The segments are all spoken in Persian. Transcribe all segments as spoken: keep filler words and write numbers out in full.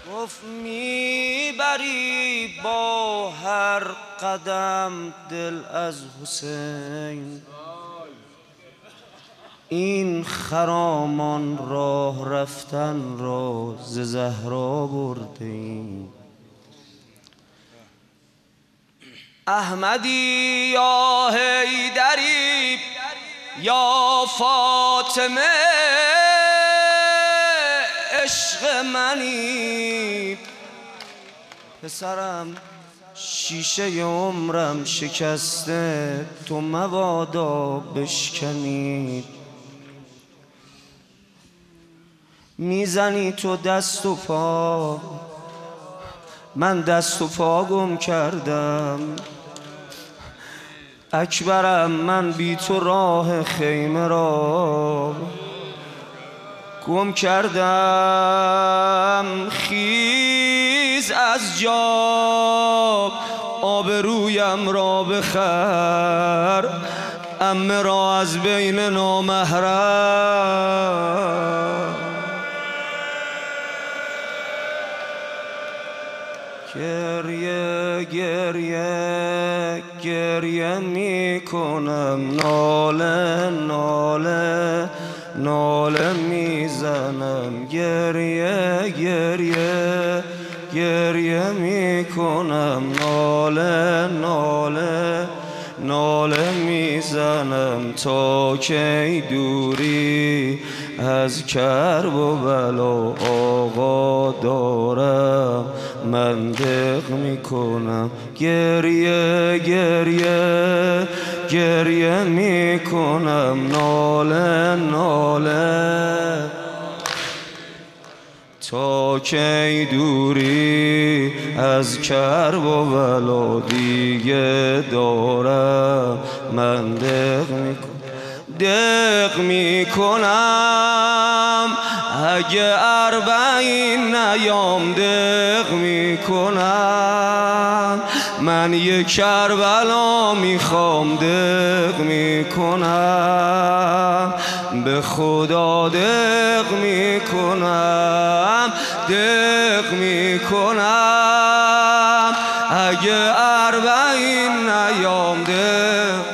گفت میبری با هر قدم دل از حسین، این خرامان راه رفتن را ز زهرا بردیم. احمدی یا حیدری یا فاطمه عشق منی، پسرم شیشه عمرم شکسته تو مبادا بشکنی. میزنی تو دست و پا، من دست و پا گم کردم. اکبرم من بی تو راه خیمه را گم کردم. خیز از جا آبرویم را بخر، عمه را از بین نامحرم. گریه گریه گریه می کنم، ناله ناله ناله می زنم. گریه گریه گریه می کنم، ناله ناله ناله می زنم. تا کی دوری از کرب و بلا آقا دارم، من دق می کنم. گریه گریه گریه می کنم، ناله ناله. تا کی دوری از کرب و بلا دیگه دارم، من دق می کنم. دق می کنم اگه اربعین نیام، دق می کنم من یک کربلا میخوام. دق می کنم به خدا، دق می کنم دق می کنم اگه اربعین نیام. دق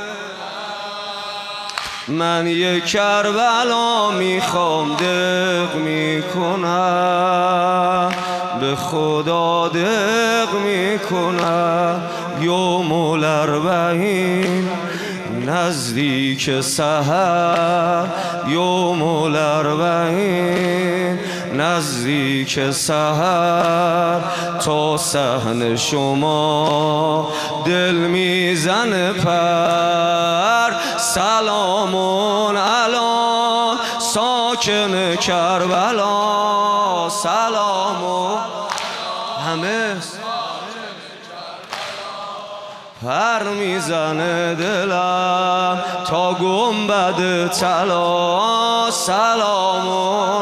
من یک کربلا میخوام. دق می کنم به خدا، دق می کنم. یوم الاربعین نزدیک سحر، یوم الاربعین نزدیک سحر. تا صحن شما دل میزنه پر، سلامون علی ساکن کربلا. سلامون همه پر میزنه دلم تا گنبد طلا. سلامون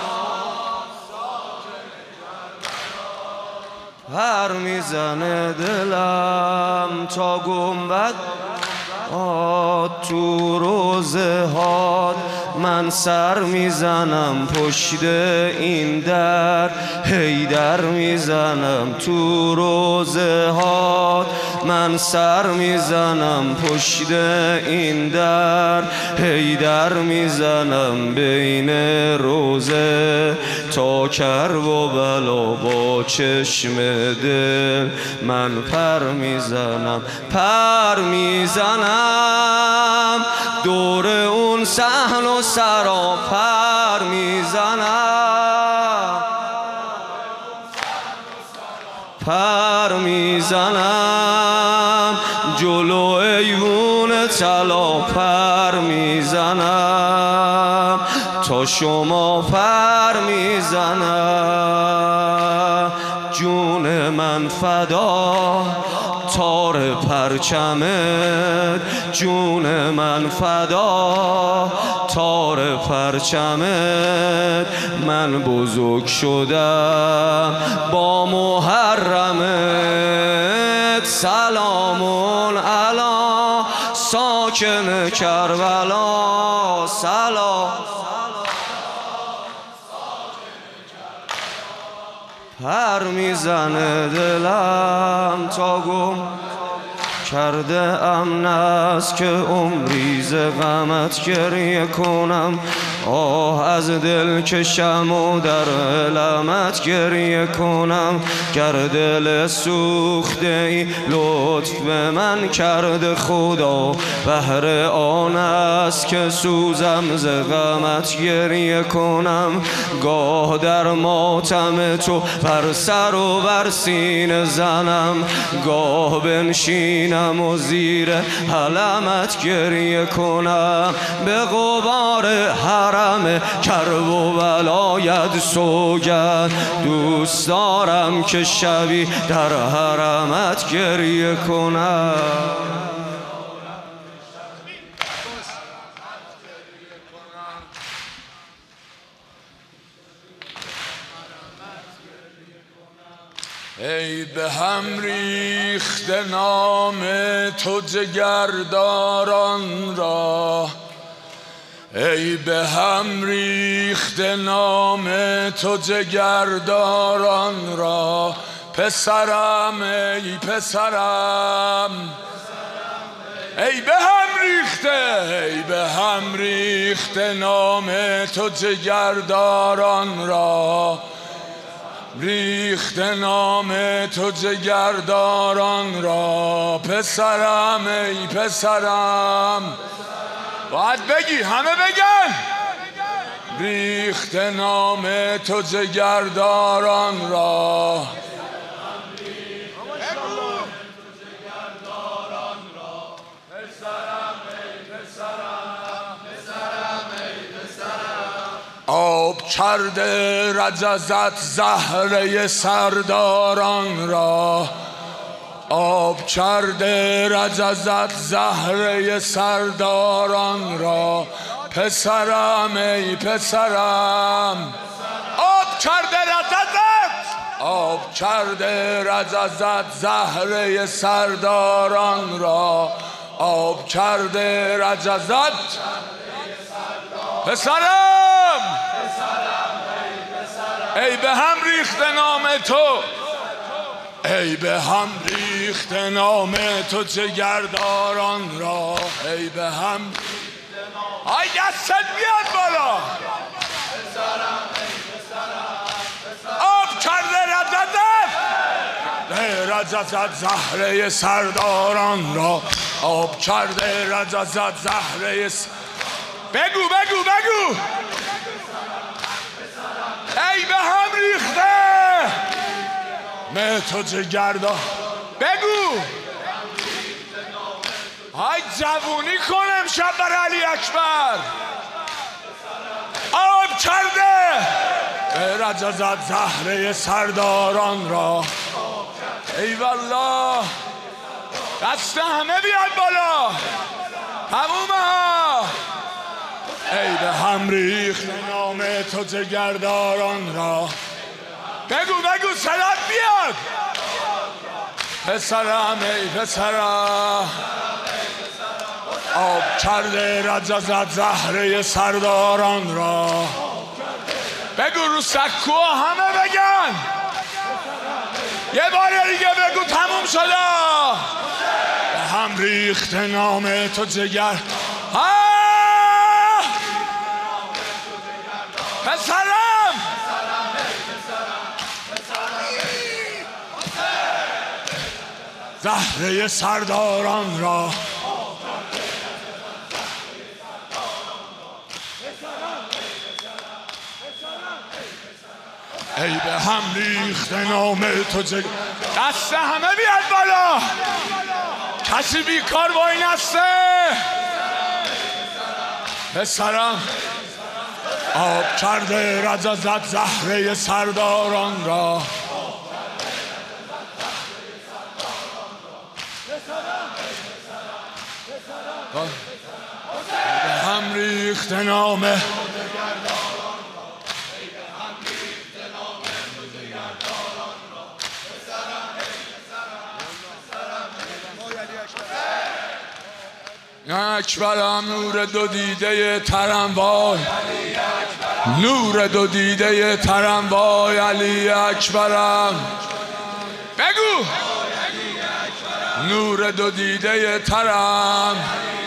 پر میزنه دلم تا گنبد. آه تو روزه ها من سر میزنم پشت این در، حیدر میزنم. تو روزه ها من سر میزنم پشت این در، حیدر میزنم. بین روزه تا کرب و بلا با چشم دل من پر میزنم، پر میزنم دور اون صحن و سرا. پر میزنم پر میزنم جلو ایوون طلا. پر میزنم تا شما پر میزنم. جون من فدا تار پرچمت، جون من فدا تار پرچمت. من بزرگ شدم با محرمت. سلامون علی ساکن کربلا. سلام پر میزنه دلم تا گم کرده ام نست که عمری ز غمت گریه کنم. آه از دل کشم و در علمت گریه کنم. گر دل سوخته ای لطف به من کرده خدا، بهر آن است که سوزم ز غمت گریه کنم. گاه در ماتم تو بر سر و بر سینه زنم، گاه بنشینم و زیر علمت گریه کنم. به غبار حرم کرب و ولایت سوگند، دوست دارم که شبی در حرمت گریه کنم. ای به هم ریخته نام تو جگرداران را، ای به هم ریخته نام تو جگرداران را. پسرم ای پسرم، ای به هم ریخته، ای به هم ریخته نام تو جگرداران را، ریخته نام تو جگرداران را. پسرم ای پسرم، باید بگی، همه بگن. ریخته نام تو جگرداران را، آب کرده رجزت زهره سرداران را، آب کرده رجزت زهره سرداران را. پسرم ای پسرم، آب کرده رجزت، آب کرده رجزت زهره سرداران را، آب کرده رجزت. پسرم ای به هم ریخته نام تو، ای به هم ریخته نام تو جگرداران را، ای به هم. آی دستت بیاد بالا. آب کرده رجزت، رجزت زهره سرداران را، آب کرده رجزت زهره س... بگو بگو بگو. ای به هم ریخته نه تو جگردان، بگو. های جوونی کنم شب بر علی اکبر. آب کرده رجزت زهره سرداران را. ای والله دست همه بیاد بالا، تمومه ها. ای به هم ریخته نام تو جگرداران را، بگو بگو صدات بیاد. پسرم ای پسرم، آب کرده رجزت زهره سرداران را. بگو رو سکو همه بگن، یه بار دیگه بگو تموم شده. به هم ریخته نام تو جگر. ها پسرم، زهره سرداران را. ای به هم ریخته نام تو جگ. دست همه بیاد بالا، کسی بیکار با این هسته. پسرم آب کرده رجزت زهره سرداران را. به هم ریخته نام اکبرم نور دو دیده ترم وای، نور دو دیده ترم وای، علی اکبرم. بگو نور دو دیده ترم